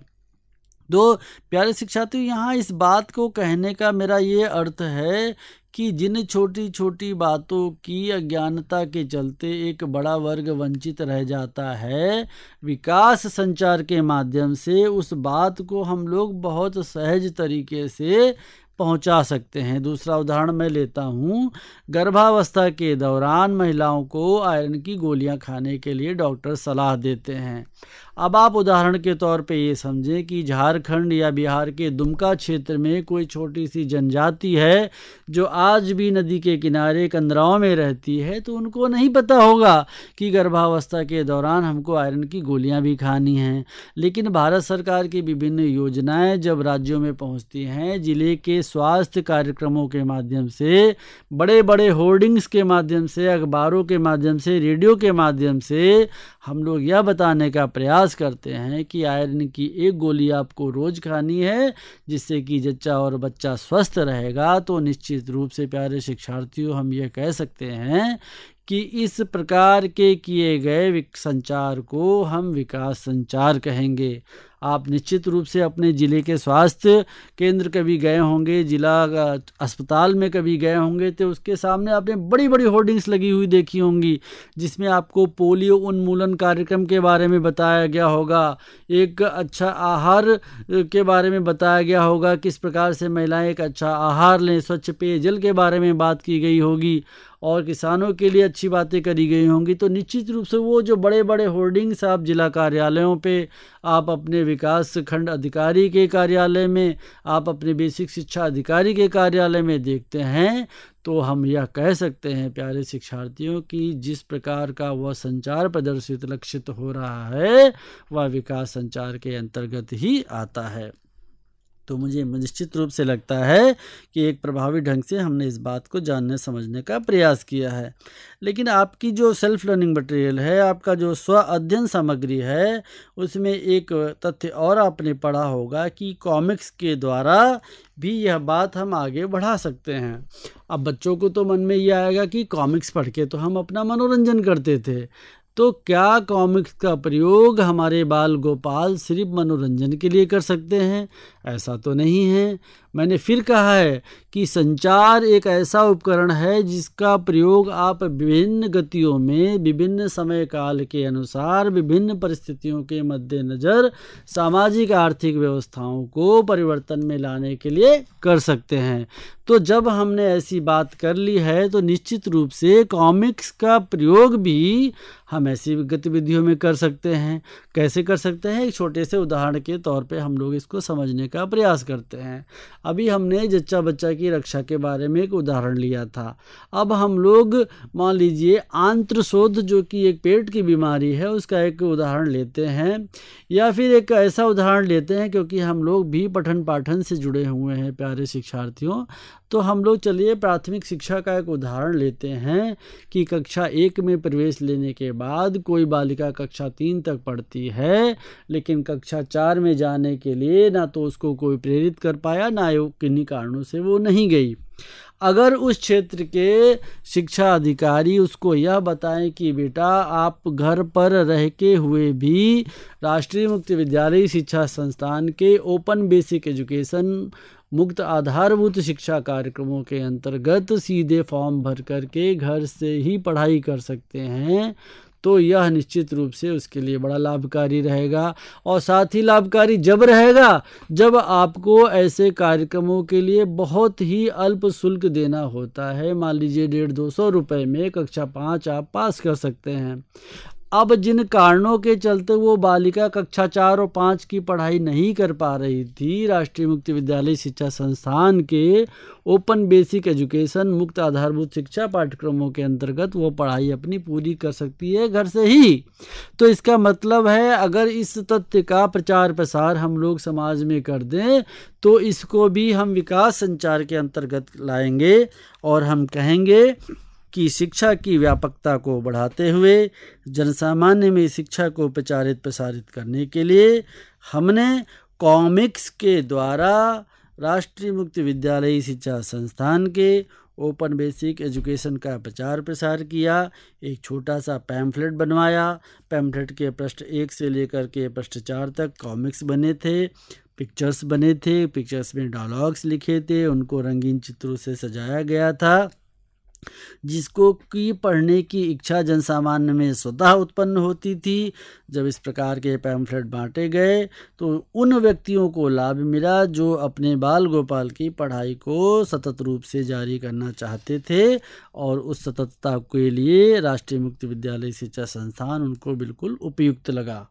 तो प्यारे शिक्षार्थियों, यहाँ इस बात को कहने का मेरा ये अर्थ है कि जिन छोटी छोटी बातों की अज्ञानता के चलते एक बड़ा वर्ग वंचित रह जाता है, विकास संचार के माध्यम से उस बात को हम लोग बहुत सहज तरीके से पहुंचा सकते हैं। दूसरा उदाहरण मैं लेता हूं। गर्भावस्था के दौरान महिलाओं को आयरन की गोलियां खाने के लिए डॉक्टर सलाह देते हैं। अब आप उदाहरण के तौर पे ये समझें कि झारखंड या बिहार के दुमका क्षेत्र में कोई छोटी सी जनजाति है जो आज भी नदी के किनारे कंदराओं में रहती है, तो उनको नहीं पता होगा कि गर्भावस्था के दौरान हमको आयरन की गोलियां भी खानी हैं। लेकिन भारत सरकार की विभिन्न योजनाएं जब राज्यों में पहुंचती हैं, जिले के स्वास्थ्य कार्यक्रमों के माध्यम से, बड़े बड़े होर्डिंग्स के माध्यम से, अखबारों के माध्यम से, रेडियो के माध्यम से हम लोग यह बताने का प्रयास करते हैं कि आयरन की एक गोली आपको रोज खानी है जिससे कि जच्चा और बच्चा स्वस्थ रहेगा। तो निश्चित रूप से प्यारे शिक्षार्थियों, हम यह कह सकते हैं कि इस प्रकार के किए गए संचार को हम विकास संचार कहेंगे। आप निश्चित रूप से अपने ज़िले के स्वास्थ्य केंद्र कभी गए होंगे, जिला अस्पताल में कभी गए होंगे, तो उसके सामने आपने बड़ी बड़ी होर्डिंग्स लगी हुई देखी होंगी जिसमें आपको पोलियो उन्मूलन कार्यक्रम के बारे में बताया गया होगा, एक अच्छा आहार के बारे में बताया गया होगा, किस प्रकार से महिलाएं एक अच्छा आहार लें, स्वच्छ पेयजल के बारे में बात की गई होगी और किसानों के लिए अच्छी बातें करी गई होंगी। तो निश्चित रूप से वो जो बड़े बड़े होर्डिंग्स आप जिला कार्यालयों पे, आप अपने विकास खंड अधिकारी के कार्यालय में, आप अपने बेसिक शिक्षा अधिकारी के कार्यालय में देखते हैं, तो हम यह कह सकते हैं प्यारे शिक्षार्थियों कि जिस प्रकार का वह संचार प्रदर्शित लक्षित हो रहा है वह विकास संचार के अंतर्गत ही आता है। तो मुझे निश्चित रूप से लगता है कि एक प्रभावी ढंग से हमने इस बात को जानने समझने का प्रयास किया है। लेकिन आपकी जो सेल्फ लर्निंग मटेरियल है, आपका जो स्व अध्ययन सामग्री है, उसमें एक तथ्य और आपने पढ़ा होगा कि कॉमिक्स के द्वारा भी यह बात हम आगे बढ़ा सकते हैं। अब बच्चों को तो मन में ये आएगा कि कॉमिक्स पढ़ के तो हम अपना मनोरंजन करते थे, तो क्या कॉमिक्स का प्रयोग हमारे बाल गोपाल सिर्फ मनोरंजन के लिए कर सकते हैं? ऐसा तो नहीं है। मैंने फिर कहा है कि संचार एक ऐसा उपकरण है जिसका प्रयोग आप विभिन्न गतियों में, विभिन्न समय काल के अनुसार, विभिन्न परिस्थितियों के मद्देनजर सामाजिक आर्थिक व्यवस्थाओं को परिवर्तन में लाने के लिए कर सकते हैं। तो जब हमने ऐसी बात कर ली है तो निश्चित रूप से कॉमिक्स का प्रयोग भी हम ऐसी गतिविधियों में कर सकते हैं। कैसे कर सकते हैं? एक छोटे से उदाहरण के तौर पे हम लोग इसको समझने का प्रयास करते हैं। अभी हमने जच्चा बच्चा की रक्षा के बारे में एक उदाहरण लिया था। अब हम लोग मान लीजिए आंत्रशोथ जो कि एक पेट की बीमारी है उसका एक उदाहरण लेते हैं, या फिर एक ऐसा उदाहरण लेते हैं क्योंकि हम लोग भी पठन पाठन से जुड़े हुए हैं प्यारे शिक्षार्थियों। तो हम लोग चलिए प्राथमिक शिक्षा का एक उदाहरण लेते हैं कि कक्षा एक में प्रवेश लेने के बाद कोई बालिका कक्षा तीन तक पढ़ती है, लेकिन कक्षा चार में जाने के लिए ना तो उसको कोई प्रेरित कर पाया, ना किन्हीं कारणों से वो नहीं गई। अगर उस क्षेत्र के शिक्षा अधिकारी उसको यह बताएं कि बेटा आप घर पर रह के हुए भी राष्ट्रीय मुक्त विद्यालय शिक्षा संस्थान के ओपन बेसिक एजुकेशन मुक्त आधारभूत शिक्षा कार्यक्रमों के अंतर्गत सीधे फॉर्म भर करके घर से ही पढ़ाई कर सकते हैं, तो यह निश्चित रूप से उसके लिए बड़ा लाभकारी रहेगा। और साथ ही लाभकारी जब रहेगा जब आपको ऐसे कार्यक्रमों के लिए बहुत ही अल्प शुल्क देना होता है। मान लीजिए डेढ़ दो सौ रुपये में कक्षा पाँच आप पास कर सकते हैं। अब जिन कारणों के चलते वो बालिका कक्षा चार और पाँच की पढ़ाई नहीं कर पा रही थी, राष्ट्रीय मुक्त विद्यालय शिक्षा संस्थान के ओपन बेसिक एजुकेशन मुक्त आधारभूत शिक्षा पाठ्यक्रमों के अंतर्गत वो पढ़ाई अपनी पूरी कर सकती है घर से ही। तो इसका मतलब है अगर इस तथ्य का प्रचार प्रसार हम लोग समाज में कर दें तो इसको भी हम विकास संचार के अंतर्गत लाएंगे और हम कहेंगे कि शिक्षा की व्यापकता को बढ़ाते हुए जनसामान्य में शिक्षा को प्रचारित प्रसारित करने के लिए हमने कॉमिक्स के द्वारा राष्ट्रीय मुक्त विद्यालय शिक्षा संस्थान के ओपन बेसिक एजुकेशन का प्रचार प्रसार किया। एक छोटा सा पैम्फलेट बनवाया। पैम्फलेट के पृष्ठ एक से लेकर के पृष्ठ चार तक कॉमिक्स बने थे, पिक्चर्स बने थे, पिक्चर्स में डायलॉग्स लिखे थे, उनको रंगीन चित्रों से सजाया गया था, जिसको की पढ़ने की इच्छा जनसामान्य में स्वतः उत्पन्न होती थी। जब इस प्रकार के पैम्फलेट बांटे गए तो उन व्यक्तियों को लाभ मिला जो अपने बाल गोपाल की पढ़ाई को सतत रूप से जारी करना चाहते थे, और उस सततता के लिए राष्ट्रीय मुक्त विद्यालय शिक्षा संस्थान उनको बिल्कुल उपयुक्त लगा।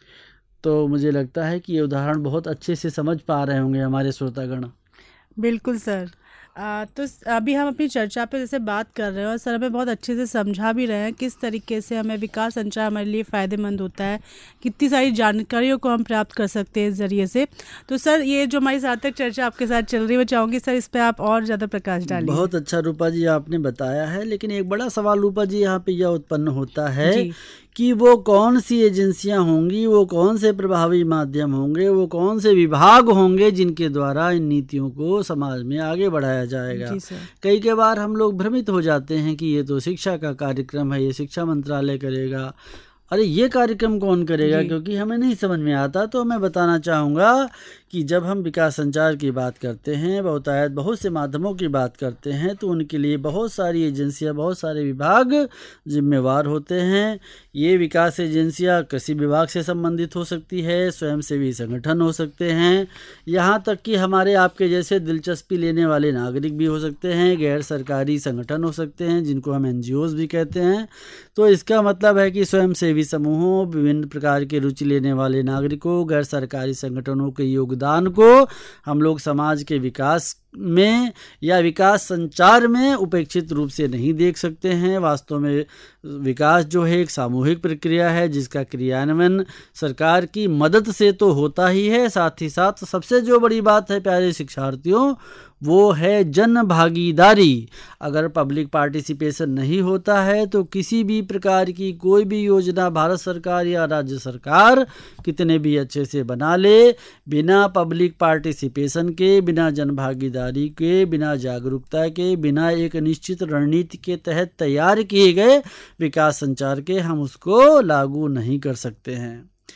तो मुझे लगता है कि ये उदाहरण बहुत अच्छे से समझ पा रहे होंगे हमारे श्रोतागण। बिल्कुल सर। आ, तो अभी हम अपनी चर्चा पे जैसे बात कर रहे हैं और सर हमें बहुत अच्छे से समझा भी रहे हैं किस तरीके से हमें विकास संचार हमारे लिए फ़ायदेमंद होता है, कितनी सारी जानकारियों को हम प्राप्त कर सकते हैं इस ज़रिए से। तो सर ये जो हमारी सार्थक चर्चा आपके साथ चल रही है, मैं चाहूँगी सर इस पर आप और ज़्यादा प्रकाश डालिए। बहुत अच्छा रूपा जी आपने बताया है, लेकिन एक बड़ा सवाल रूपा जी यहाँ पे यह उत्पन्न होता है कि वो कौन सी एजेंसियां होंगी, वो कौन से प्रभावी माध्यम होंगे, वो कौन से विभाग होंगे जिनके द्वारा इन नीतियों को समाज में आगे बढ़ाया जाएगा। कई कई बार हम लोग भ्रमित हो जाते हैं कि ये तो शिक्षा का कार्यक्रम है, ये शिक्षा मंत्रालय करेगा, अरे ये कार्यक्रम कौन करेगा, क्योंकि हमें नहीं समझ में आता। तो मैं बताना चाहूँगा कि जब हम विकास संचार की बात करते हैं, बहुतायत बहुत से माध्यमों की बात करते हैं, तो उनके लिए बहुत सारी एजेंसियां, बहुत सारे विभाग जिम्मेवार होते हैं। ये विकास एजेंसियां कृषि विभाग से संबंधित हो सकती है, स्वयंसेवी संगठन हो सकते हैं, यहाँ तक कि हमारे आपके जैसे दिलचस्पी लेने वाले नागरिक भी हो सकते हैं, गैर सरकारी संगठन हो सकते हैं जिनको हम एन जी ओज़ भी कहते हैं। तो इसका मतलब है कि स्वयंसेवी समूहों, विभिन्न प्रकार के रुचि लेने वाले नागरिकों, गैर सरकारी संगठनों के योगदान को हम लोग समाज के विकास में या विकास संचार में उपेक्षित रूप से नहीं देख सकते हैं। वास्तव में विकास जो है एक सामूहिक प्रक्रिया है जिसका क्रियान्वयन सरकार की मदद से तो होता ही है, साथ ही साथ सबसे जो बड़ी बात है प्यारे शिक्षार्थियों वो है जन भागीदारी। अगर पब्लिक पार्टिसिपेशन नहीं होता है तो किसी भी प्रकार की कोई भी योजना भारत सरकार या राज्य सरकार कितने भी अच्छे से बना ले, बिना पब्लिक पार्टिसिपेशन के, बिना जन भागीदारी के, बिना जागरूकता के, बिना एक निश्चित रणनीति के तहत तैयार किए गए विकास संचार के हम उसको लागू नहीं कर सकते हैं।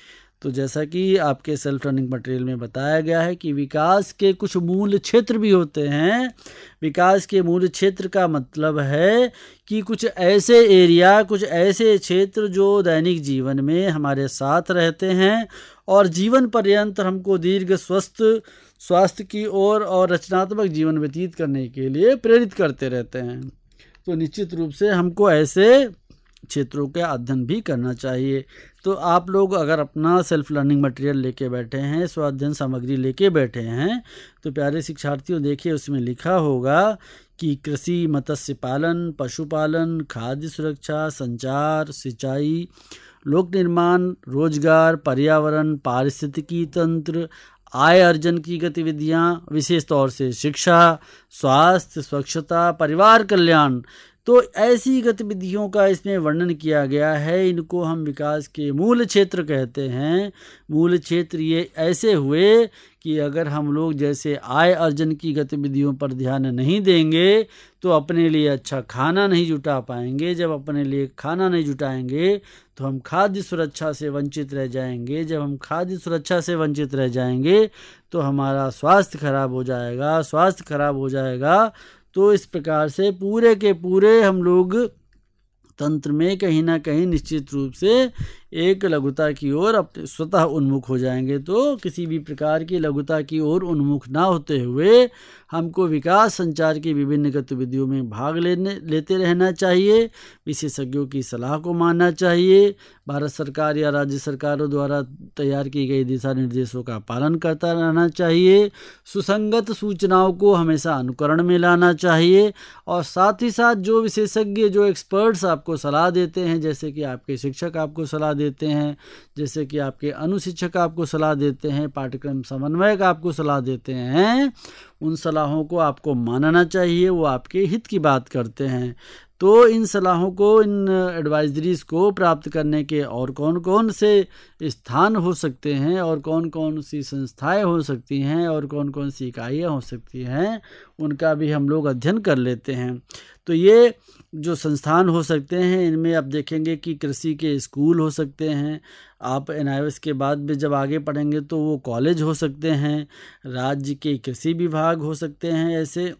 तो जैसा कि आपके सेल्फ लर्निंग मटेरियल में बताया गया है कि विकास के कुछ मूल क्षेत्र भी होते हैं। विकास के मूल क्षेत्र का मतलब है कि कुछ ऐसे एरिया, कुछ ऐसे क्षेत्र जो दैनिक जीवन में हमारे साथ रहते हैं और जीवन पर्यंत हमको दीर्घ स्वस्थ स्वास्थ्य की ओर और रचनात्मक जीवन व्यतीत करने के लिए प्रेरित करते रहते हैं। तो निश्चित रूप से हमको ऐसे क्षेत्रों का अध्ययन भी करना चाहिए। तो आप लोग अगर अपना सेल्फ लर्निंग मटेरियल लेके बैठे हैं, स्व अध्ययन सामग्री लेके बैठे हैं, तो प्यारे शिक्षार्थियों देखिए उसमें लिखा होगा कि कृषि, मत्स्य पालन, पशुपालन, खाद्य सुरक्षा, संचार, सिंचाई, लोक निर्माण, रोजगार, पर्यावरण, पारिस्थितिकी तंत्र, आय अर्जन की गतिविधियां, विशेष तौर से शिक्षा, स्वास्थ्य, स्वच्छता, परिवार कल्याण, तो ऐसी गतिविधियों का इसमें वर्णन किया गया है। इनको हम विकास के मूल क्षेत्र कहते हैं। मूल क्षेत्र ये ऐसे हुए कि अगर हम लोग जैसे आय अर्जन की गतिविधियों पर ध्यान नहीं देंगे तो अपने लिए अच्छा खाना नहीं जुटा पाएंगे। जब अपने लिए खाना नहीं जुटाएंगे तो हम खाद्य सुरक्षा से वंचित रह जाएंगे। जब हम खाद्य सुरक्षा से वंचित रह जाएंगे तो हमारा स्वास्थ्य खराब हो जाएगा। स्वास्थ्य खराब हो जाएगा तो इस प्रकार से पूरे के पूरे हम लोग तंत्र में कहीं ना कहीं निश्चित रूप से एक लघुता की ओर अपने स्वतः उन्मुख हो जाएंगे। तो किसी भी प्रकार की लघुता की ओर उन्मुख ना होते हुए हमको विकास संचार की विभिन्न गतिविधियों में भाग लेने लेते रहना चाहिए। विशेषज्ञों की सलाह को मानना चाहिए। भारत सरकार या राज्य सरकारों द्वारा तैयार की गई दिशा निर्देशों का पालन करता रहना चाहिए। सुसंगत सूचनाओं को हमेशा अनुकरण में लाना चाहिए और साथ ही साथ जो विशेषज्ञ, जो एक्सपर्ट्स आपको सलाह देते हैं, जैसे कि आपके शिक्षक आपको सलाह देते हैं, जैसे कि आपके अनुशिक्षक आपको सलाह देते हैं, पाठ्यक्रम समन्वयक आपको सलाह देते हैं, उन सलाहों को आपको मानना चाहिए। वो आपके हित की बात करते हैं। तो इन सलाहों को, इन एडवाइजरीज को प्राप्त करने के और कौन कौन से स्थान हो सकते हैं और कौन कौन सी संस्थाएं हो सकती हैं और कौन कौन सी इकाइयाँ हो सकती हैं, उनका भी हम लोग अध्ययन कर लेते हैं। तो ये जो संस्थान हो सकते हैं, इनमें आप देखेंगे कि कृषि के स्कूल हो सकते हैं। आप एन आई एस के बाद भी जब आगे पढ़ेंगे तो वो कॉलेज हो सकते हैं। राज्य के कृषि विभाग हो सकते हैं ऐसे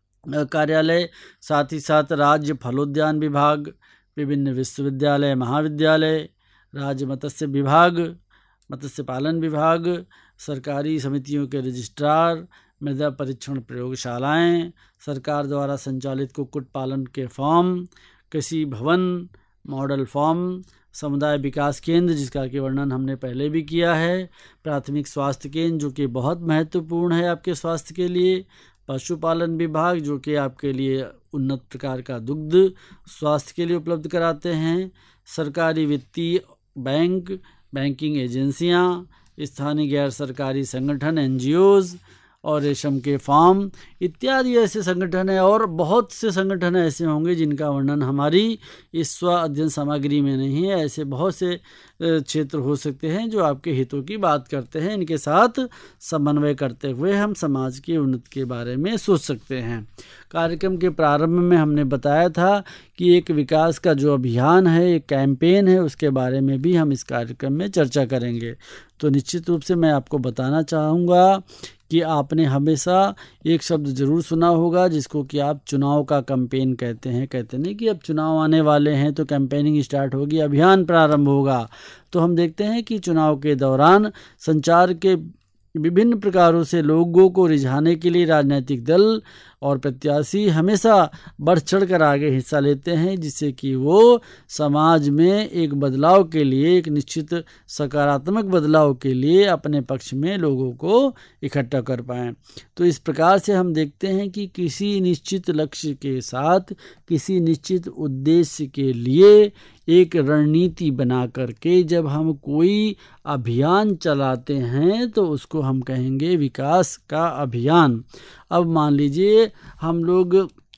कार्यालय। साथ ही साथ राज्य फलोद्यान विभाग, विभिन्न विश्वविद्यालय, महाविद्यालय, राज्य मत्स्य विभाग, मत्स्य पालन विभाग, सरकारी समितियों के रजिस्ट्रार, मृदा परीक्षण प्रयोगशालाएं, सरकार द्वारा संचालित कुक्कुट पालन के फॉर्म, कृषि भवन, मॉडल फॉर्म, समुदाय विकास केंद्र जिसका कि वर्णन हमने पहले भी किया है, प्राथमिक स्वास्थ्य केंद्र जो कि बहुत महत्वपूर्ण है आपके स्वास्थ्य के लिए, पशुपालन विभाग जो कि आपके लिए उन्नत प्रकार का दुग्ध स्वास्थ्य के लिए उपलब्ध कराते हैं, सरकारी वित्तीय बैंक, बैंकिंग एजेंसियां, स्थानीय गैर सरकारी संगठन एन जी ओज़ और रेशम के फार्म इत्यादि ऐसे संगठन है। और बहुत से संगठन ऐसे होंगे जिनका वर्णन हमारी इस स्व अध्ययन सामग्री में नहीं है। ऐसे बहुत से क्षेत्र हो सकते हैं जो आपके हितों की बात करते हैं। इनके साथ समन्वय करते हुए हम समाज की उन्नति के बारे में सोच सकते हैं। कार्यक्रम के प्रारंभ में हमने बताया था कि एक विकास का जो अभियान है, एक कैंपेन है, उसके बारे में भी हम इस कार्यक्रम में चर्चा करेंगे। तो निश्चित रूप से मैं आपको बताना चाहूँगा कि आपने हमेशा एक शब्द जरूर सुना होगा जिसको कि आप चुनाव का कैंपेन कहते हैं। कहते नहीं कि अब चुनाव आने वाले हैं तो कैंपेनिंग स्टार्ट होगी, अभियान प्रारंभ होगा। तो हम देखते हैं कि चुनाव के दौरान संचार के विभिन्न प्रकारों से लोगों को रिझाने के लिए राजनीतिक दल और प्रत्याशी हमेशा बढ़ चढ़ कर आगे हिस्सा लेते हैं, जिससे कि वो समाज में एक बदलाव के लिए, एक निश्चित सकारात्मक बदलाव के लिए अपने पक्ष में लोगों को इकट्ठा कर पाएं। तो इस प्रकार से हम देखते हैं कि किसी निश्चित लक्ष्य के साथ, किसी निश्चित उद्देश्य के लिए एक रणनीति बना करके जब हम कोई अभियान चलाते हैं तो उसको हम कहेंगे विकास का अभियान। अब मान लीजिए हम लोग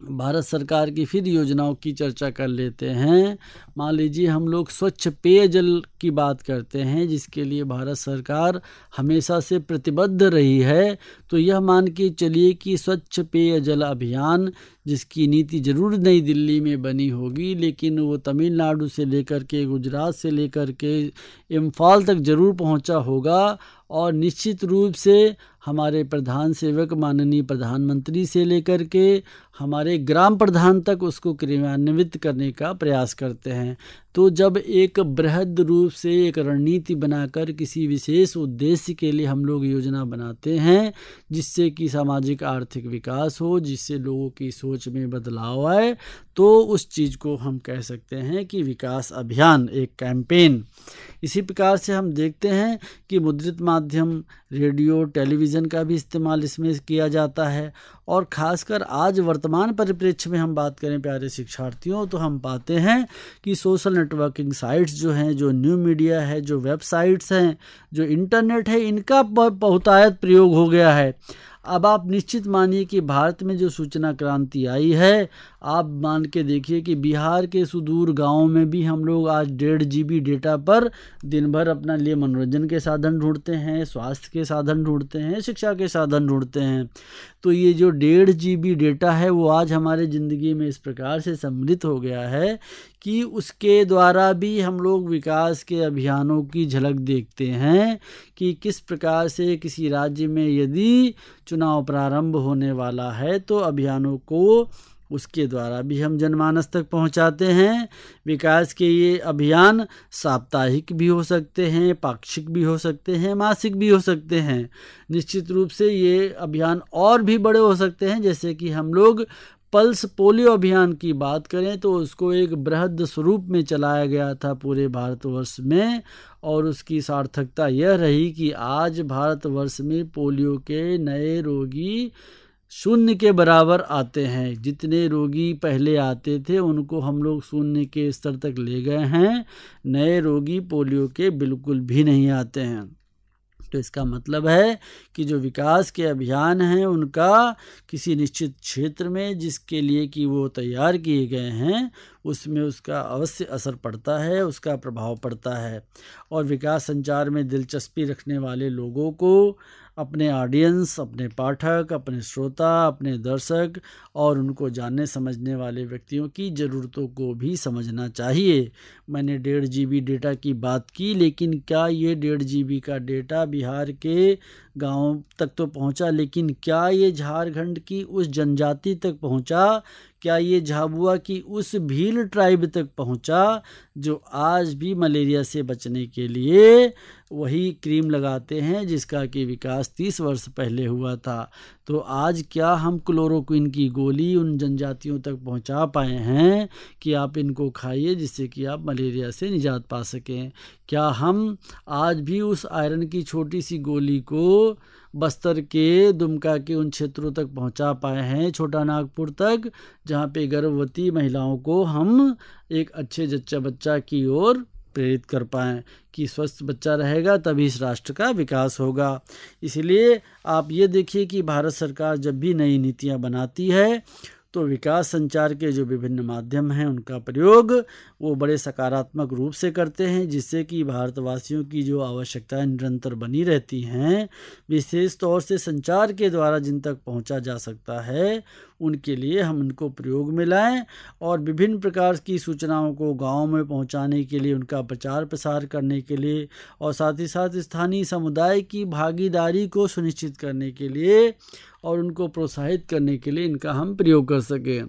भारत सरकार की फिर योजनाओं की चर्चा कर लेते हैं। मान लीजिए हम लोग स्वच्छ पेयजल की बात करते हैं, जिसके लिए भारत सरकार हमेशा से प्रतिबद्ध रही है। तो यह मान के चलिए कि स्वच्छ पेयजल अभियान, जिसकी नीति जरूर नई दिल्ली में बनी होगी, लेकिन वो तमिलनाडु से लेकर के गुजरात से लेकर के इम्फाल तक जरूर पहुंचा होगा। और निश्चित रूप से हमारे प्रधान सेवक माननीय प्रधानमंत्री से लेकर के हमारे ग्राम प्रधान तक उसको क्रियान्वित करने का प्रयास करते हैं। तो जब एक बृहद रूप से एक रणनीति बनाकर किसी विशेष उद्देश्य के लिए हम लोग योजना बनाते हैं, जिससे कि सामाजिक आर्थिक विकास हो, जिससे लोगों की सोच में बदलाव आए, तो उस चीज़ को हम कह सकते हैं कि विकास अभियान, एक कैंपेन। इसी प्रकार से हम देखते हैं कि मुद्रित माध्यम, रेडियो, टेलीविज़न का भी इस्तेमाल इसमें किया जाता है। और ख़ासकर आज वर्तमान परिप्रेक्ष्य में हम बात करें प्यारे शिक्षार्थियों, तो हम पाते हैं कि सोशल नेटवर्किंग साइट्स जो हैं, जो न्यू मीडिया है, जो वेबसाइट्स हैं, जो इंटरनेट है, इनका बहुतायत प्रयोग हो गया है। अब आप निश्चित मानिए कि भारत में जो सूचना क्रांति आई है, आप मान के देखिए कि बिहार के सुदूर गांव में भी हम लोग आज डेढ़ जीबी डेटा पर दिन भर अपना लिए मनोरंजन के साधन ढूंढते हैं, स्वास्थ्य के साधन ढूंढते हैं, शिक्षा के साधन ढूंढते हैं। तो ये जो डेढ़ जीबी डेटा है वो आज हमारे ज़िंदगी में इस प्रकार से सम्मिलित हो गया है कि उसके द्वारा भी हम लोग विकास के अभियानों की झलक देखते हैं कि किस प्रकार से किसी राज्य में यदि चुनाव प्रारंभ होने वाला है तो अभियानों को उसके द्वारा भी हम जनमानस तक पहुंचाते हैं। विकास के ये अभियान साप्ताहिक भी हो सकते हैं, पाक्षिक भी हो सकते हैं, मासिक भी हो सकते हैं। निश्चित रूप से ये अभियान और भी बड़े हो सकते हैं। जैसे कि हम लोग पल्स पोलियो अभियान की बात करें तो उसको एक बृहद स्वरूप में चलाया गया था पूरे भारतवर्ष में, और उसकी सार्थकता यह रही कि आज भारतवर्ष में पोलियो के नए रोगी शून्य के बराबर आते हैं। जितने रोगी पहले आते थे उनको हम लोग शून्य के स्तर तक ले गए हैं। नए रोगी पोलियो के बिल्कुल भी नहीं आते हैं। तो इसका मतलब है कि जो विकास के अभियान हैं उनका किसी निश्चित क्षेत्र में जिसके लिए कि वो तैयार किए गए हैं उसमें उसका अवश्य असर पड़ता है, उसका प्रभाव पड़ता है। और विकास संचार में दिलचस्पी रखने वाले लोगों को अपने ऑडियंस, अपने पाठक, अपने श्रोता, अपने दर्शक और उनको जानने समझने वाले व्यक्तियों की ज़रूरतों को भी समझना चाहिए। मैंने डेढ़ जीबी डेटा की बात की, लेकिन क्या ये डेढ़ जीबी का डेटा बिहार के गाँव तक तो पहुंचा, लेकिन क्या ये झारखंड की उस जनजाति तक पहुंचा? क्या ये झाबुआ की उस भील ट्राइब तक पहुंचा जो आज भी मलेरिया से बचने के लिए वही क्रीम लगाते हैं जिसका कि विकास तीस वर्ष पहले हुआ था? तो आज क्या हम क्लोरोक्विन की गोली उन जनजातियों तक पहुंचा पाए हैं कि आप इनको खाइए जिससे कि आप मलेरिया से निजात पा सकें? क्या हम आज भी उस आयरन की छोटी सी गोली को बस्तर के, दुमका के उन क्षेत्रों तक पहुंचा पाए हैं, छोटा नागपुर तक, जहां पे गर्भवती महिलाओं को हम एक अच्छे जच्चा बच्चा की ओर प्रेरित कर पाएँ कि स्वस्थ बच्चा रहेगा तभी इस राष्ट्र का विकास होगा। इसलिए आप ये देखिए कि भारत सरकार जब भी नई नीतियां बनाती है तो विकास संचार के जो विभिन्न माध्यम हैं उनका प्रयोग वो बड़े सकारात्मक रूप से करते हैं, जिससे कि भारतवासियों की जो आवश्यकताएं निरंतर बनी रहती हैं, विशेष तौर से संचार के द्वारा जिन तक पहुंचा जा सकता है उनके लिए हम उनको प्रयोग में लाएं और विभिन्न प्रकार की सूचनाओं को गाँव में पहुंचाने के लिए, उनका प्रचार प्रसार करने के लिए और साथ ही साथ स्थानीय समुदाय की भागीदारी को सुनिश्चित करने के लिए और उनको प्रोत्साहित करने के लिए इनका हम प्रयोग कर सकें।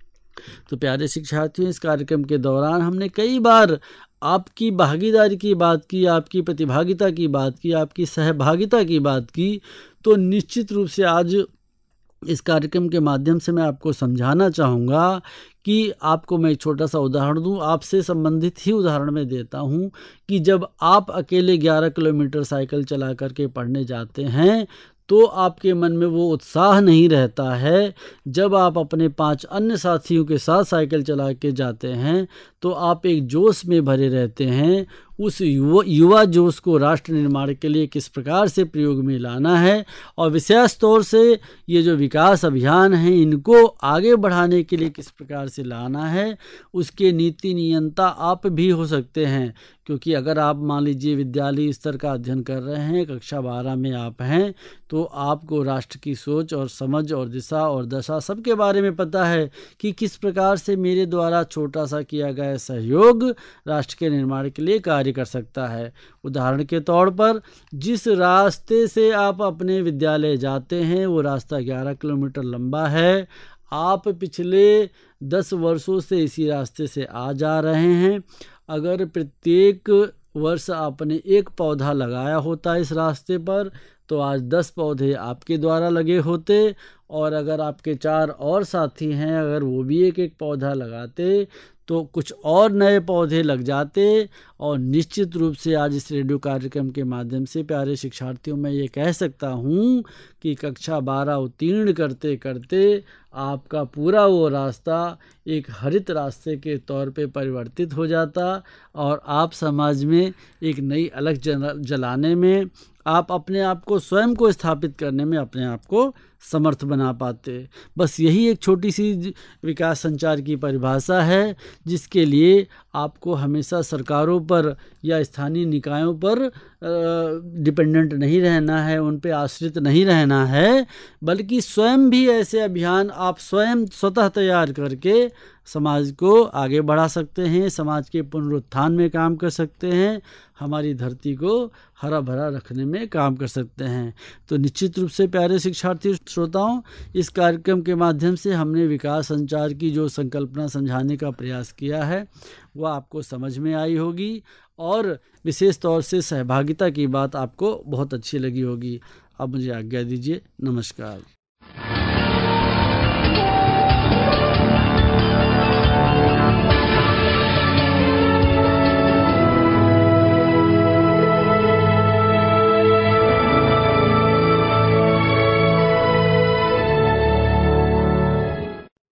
तो प्यारे शिक्षार्थियों, इस कार्यक्रम के दौरान हमने कई बार आपकी भागीदारी की बात की, आपकी प्रतिभागिता की बात की, आपकी सहभागिता की बात की। तो निश्चित रूप से आज इस कार्यक्रम के माध्यम से मैं आपको समझाना चाहूँगा कि आपको मैं एक छोटा सा उदाहरण दूं, आपसे संबंधित ही उदाहरण मैं देता हूं कि जब आप अकेले ग्यारह किलोमीटर साइकिल चला करके पढ़ने जाते हैं तो आपके मन में वो उत्साह नहीं रहता है। जब आप अपने पांच अन्य साथियों के साथ साइकिल चला के जाते हैं तो आप एक जोश में भरे रहते हैं, उस युवा युवा जोश को राष्ट्र निर्माण के लिए किस प्रकार से प्रयोग में लाना है, और विशेष तौर से ये जो विकास अभियान हैं इनको आगे बढ़ाने के लिए किस प्रकार से लाना है, उसके नीति नियंता आप भी हो सकते हैं। क्योंकि अगर आप मान लीजिए विद्यालय स्तर का अध्ययन कर रहे हैं, कक्षा बारह में आप हैं, तो आपको राष्ट्र की सोच और समझ और दिशा और दशा सबके बारे में पता है कि किस प्रकार से मेरे द्वारा छोटा सा किया गया सहयोग राष्ट्र के निर्माण के लिए कार्य कर सकता है। उदाहरण के तौर पर जिस रास्ते से आप अपने विद्यालय जाते हैं वो रास्ता ग्यारह किलोमीटर लंबा है। आप पिछले दस वर्षों से इसी रास्ते से आ जा रहे हैं। अगर प्रत्येक वर्ष आपने एक पौधा लगाया होता इस रास्ते पर, तो आज दस पौधे आपके द्वारा लगे होते, और अगर आपके चार और साथी हैं, अगर वो भी एक एक पौधा लगाते तो कुछ और नए पौधे लग जाते। और निश्चित रूप से आज इस रेडियो कार्यक्रम के माध्यम से प्यारे शिक्षार्थियों मैं ये कह सकता हूँ कि कक्षा बारह उत्तीर्ण करते करते आपका पूरा वो रास्ता एक हरित रास्ते के तौर पे परिवर्तित हो जाता, और आप समाज में एक नई अलग जलाने में, आप अपने आप को स्वयं को स्थापित करने में अपने आप को समर्थ बना पाते। बस यही एक छोटी सी विकास संचार की परिभाषा है, जिसके लिए आपको हमेशा सरकारों पर या स्थानीय निकायों पर डिपेंडेंट नहीं रहना है, उन पे आश्रित नहीं रहना है, बल्कि स्वयं भी ऐसे अभियान आप स्वयं स्वतः तैयार करके समाज को आगे बढ़ा सकते हैं, समाज के पुनरुत्थान में काम कर सकते हैं, हमारी धरती को हरा भरा रखने में काम कर सकते हैं। तो निश्चित रूप से प्यारे शिक्षार्थी श्रोताओं, इस कार्यक्रम के माध्यम से हमने विकास संचार की जो संकल्पना समझाने का प्रयास किया है वह आपको समझ में आई होगी, और विशेष तौर से सहभागिता की बात आपको बहुत अच्छी लगी होगी। अब मुझे आज्ञा दीजिए, नमस्कार।